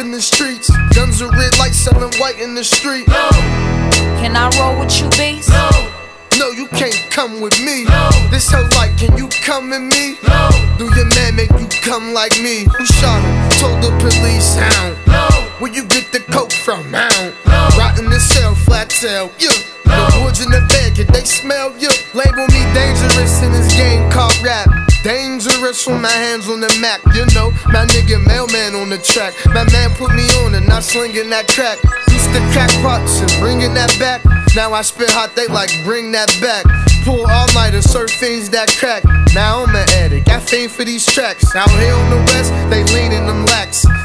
in the streets. Guns are red lights, selling white in the street. No. Can I roll with you, beast? No. No, you can't come with me. No. This whole life, can you come with me? No. Do your man make you come like me? Who shot him? Told the police hound. No. Where you get the coke from? Hound. No. Rot in the cell, flat tail, yeah. No. The woods in the bed, can they smell you? Label me dangerous in this game called rap. Dangerous with my hands on the Mac, you know. My nigga mailman on the track. My man put me on and not slinging that crack. Used to crack pots and bringing that back. Now I spit hot, they like bring that back. Pull all night and serve things that crack. Now I'm an addict, I fiend for these tracks. Out here on the west, they leanin' them lax.